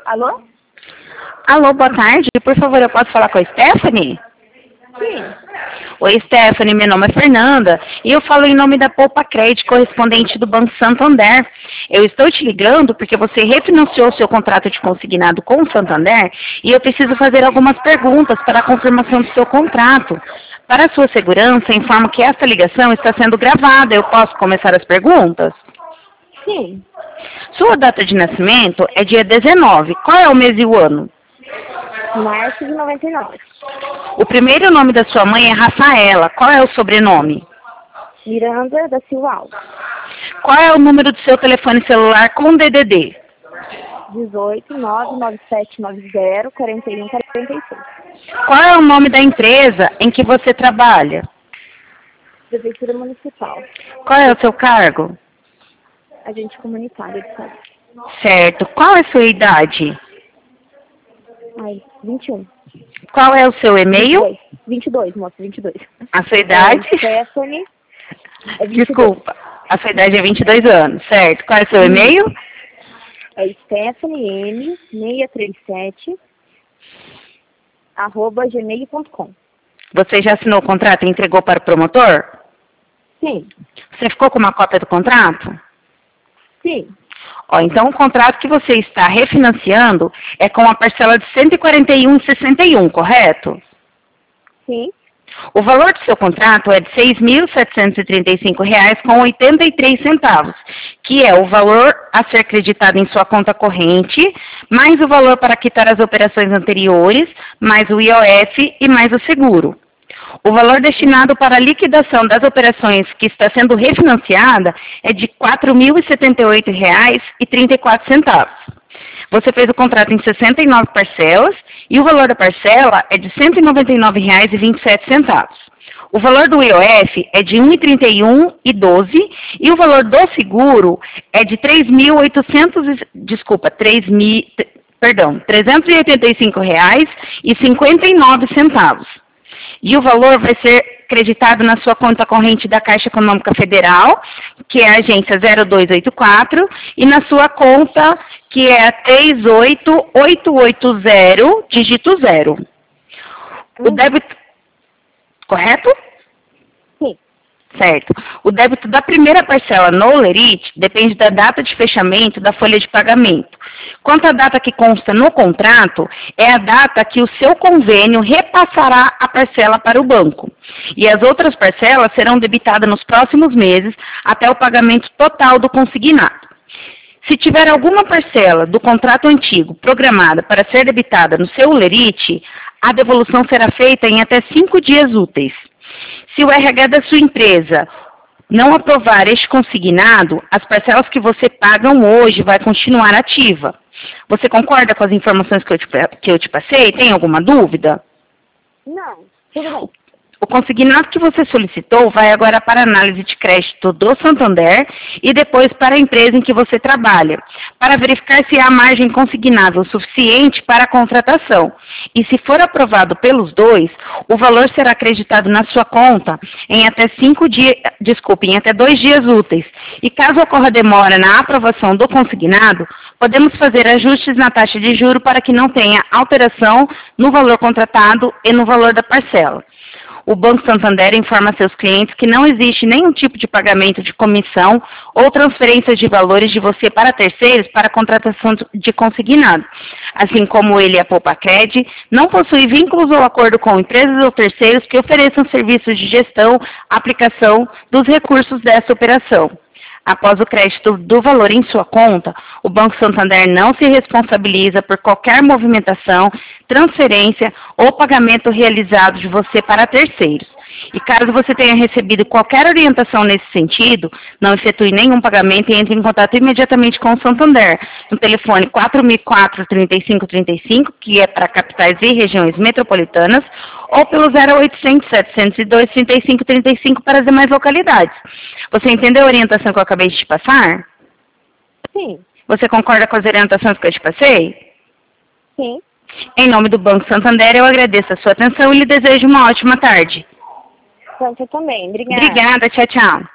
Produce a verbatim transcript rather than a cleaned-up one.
Alô? Alô, boa tarde. Por favor, eu posso falar com a Stephanie? Sim. Oi, Stephanie, meu nome é Fernanda e eu falo em nome da Poupa Crédito, correspondente do Banco Santander. Eu estou te ligando porque você refinanciou seu contrato de consignado com o Santander e eu preciso fazer algumas perguntas para a confirmação do seu contrato. Para a sua segurança, informo que esta ligação está sendo gravada. Eu posso começar as perguntas? Sim. Sua data de nascimento é dia dezenove. Qual é o mês e o ano? Março de noventa e nove. O primeiro nome da sua mãe é Rafaela. Qual é o sobrenome? Miranda da Silva Alves. Qual é o número do seu telefone celular com D D D? dezoito, nove nove sete nove zero, quarenta e um, quarenta e seis. Qual é o nome da empresa em que você trabalha? Prefeitura Municipal. Qual é o seu cargo? Agente comunitário de saúde. Certo. Qual é a sua idade? Ai, vinte e um. Qual é o seu e-mail? vinte e dois, moça, vinte e dois. A sua idade? É, Stephanie. É vinte e dois. Desculpa. A sua idade é vinte e dois anos, certo. Qual é o seu e-mail? É Stephanie M seiscentos e trinta e sete arroba gmail ponto com. Você já assinou o contrato e entregou para o promotor? Sim. Você ficou com uma cópia do contrato? Sim. Ó, então, o contrato que você está refinanciando é com a parcela de cento e quarenta e um reais e sessenta e um centavos, correto? Sim. O valor do seu contrato é de seis mil setecentos e trinta e cinco reais com oitenta e três centavos, que é o valor a ser creditado em sua conta corrente, mais o valor para quitar as operações anteriores, mais o I O F e mais o seguro. O valor destinado para a liquidação das operações que está sendo refinanciada é de quatro mil e setenta e oito reais e trinta e quatro centavos. Você fez o contrato em sessenta e nove parcelas e o valor da parcela é de cento e noventa e nove reais e vinte e sete centavos. O valor do I O F é de um real e trinta e um centavos e doze centavos e o valor do seguro é de três mil e oitocentos, desculpa, três mil, perdão, trezentos e oitenta e cinco reais e cinquenta e nove centavos. E o valor vai ser creditado na sua conta corrente da Caixa Econômica Federal, que é a agência zero dois oito quatro, e na sua conta, que é a três oito oito oito zero, dígito zero. O débito... Correto? Sim. Certo. O débito da primeira parcela no Lerite depende da data de fechamento da folha de pagamento. Quanto à data que consta no contrato, é a data que o seu convênio repassará a parcela para o banco. E as outras parcelas serão debitadas nos próximos meses até o pagamento total do consignado. Se tiver alguma parcela do contrato antigo programada para ser debitada no seu Lerite, a devolução será feita em até cinco dias úteis. Se o R H da sua empresa não aprovar este consignado, as parcelas que você pagam hoje vai continuar ativa. Você concorda com as informações que eu te, que eu te passei? Tem alguma dúvida? Não, tudo bem. O consignado que você solicitou vai agora para análise de crédito do Santander e depois para a empresa em que você trabalha, para verificar se há margem consignável suficiente para a contratação. E se for aprovado pelos dois, o valor será acreditado na sua conta em até cinco dias, desculpe, em até dois dias úteis. E caso ocorra demora na aprovação do consignado, podemos fazer ajustes na taxa de juro para que não tenha alteração no valor contratado e no valor da parcela. O Banco Santander informa a seus clientes que não existe nenhum tipo de pagamento de comissão ou transferência de valores de você para terceiros para a contratação de consignado. Assim como ele e a Poupa Crédito não possui vínculos ou acordo com empresas ou terceiros que ofereçam serviços de gestão, aplicação dos recursos dessa operação. Após o crédito do valor em sua conta, o Banco Santander não se responsabiliza por qualquer movimentação, transferência ou pagamento realizado de você para terceiros. E caso você tenha recebido qualquer orientação nesse sentido, não efetue nenhum pagamento e entre em contato imediatamente com o Santander, no telefone quatro mil e quatro, trinta e cinco trinta e cinco, que é para capitais e regiões metropolitanas, ou pelo zero oitocentos, setecentos e dois, trinta e cinco trinta e cinco para as demais localidades. Você entendeu a orientação que eu acabei de te passar? Sim. Você concorda com as orientações que eu te passei? Sim. Em nome do Banco Santander, eu agradeço a sua atenção e lhe desejo uma ótima tarde. Você também. Obrigada. Obrigada, tchau, tchau.